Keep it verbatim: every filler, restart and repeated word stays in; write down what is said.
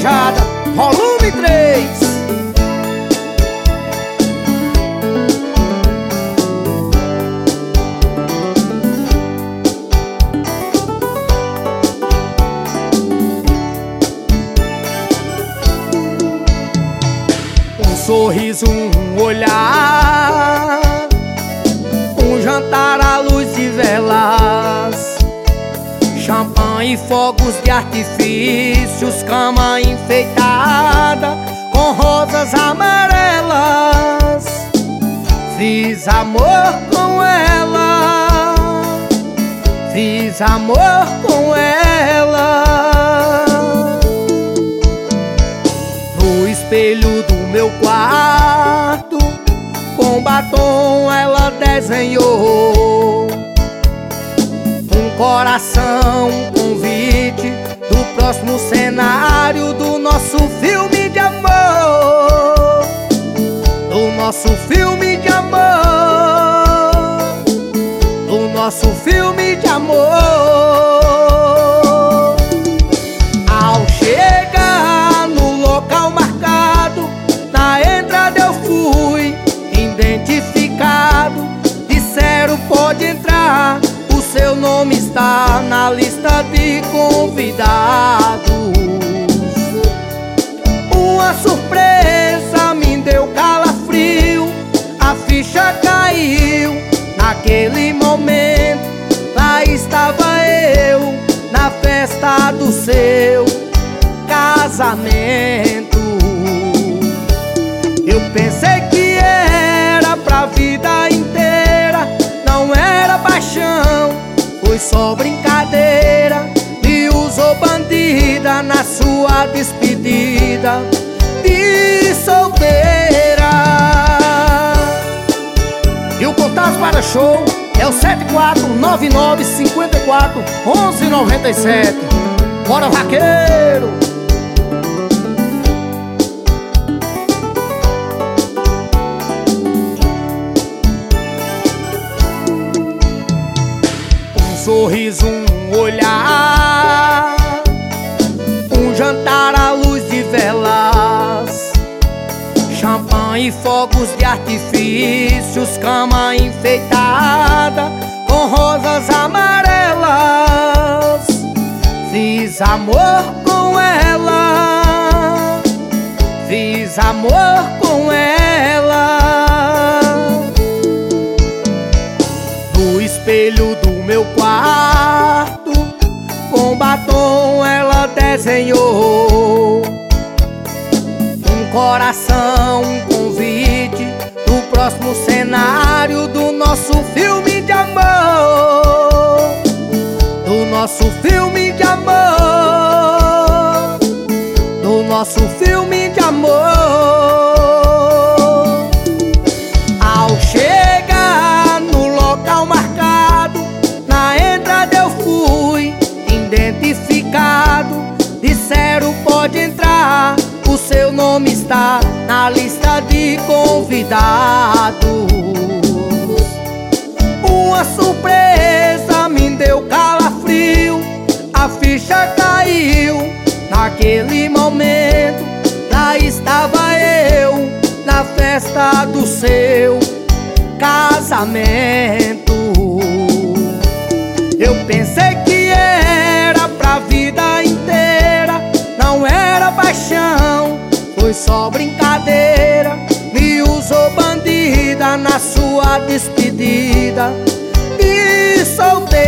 Desejada, volume três. Um sorriso, um olhar, um jantar à luz de velas, champanhe e fogos de artifícios, cama enfeitada com rosas amarelas. Fiz amor com ela, fiz amor com ela. No espelho do meu quarto, com batom ela desenhou um coração, um convite do próximo cenário do nosso filme de amor, do nosso filme de amor, do nosso filme de amor. Ao chegar no local marcado, na entrada eu fui identificado. Disseram pode entrar, o seu nome está na lista de convidados. Uma surpresa me deu calafrio, a ficha caiu naquele momento. Lá estava eu na festa do seu casamento. Eu pensei que era pra vida inteira, não era paixão, foi só brincadeira. E usou bandida na sua despedida de solteira. E o contato para show é o sete quatro nove nove cinco quatro um um nove sete. Bora, vaqueiro! Um sorriso, um olhar, um jantar à luz de velas, champanhe e fogos de artifícios, cama enfeitada com rosas amarelas. Fiz amor com ela, fiz amor com ela. No espelho do meu quarto, com batom ela desenhou um coração, um convite do próximo cenário do nosso filme de amor, do nosso filme de amor, do nosso filme de amor. Ao chegar no local marcado, na entrada eu fui identificado. Disseram pode entrar, o seu nome está na lista de convidados. Uma surpresa me deu calafrio, a ficha caiu naquele momento. Lá estava eu na festa do seu casamento. Eu pensei que era pra vida inteira, não era paixão, foi só brincadeira. Me usou bandida na sua despedida de solteira.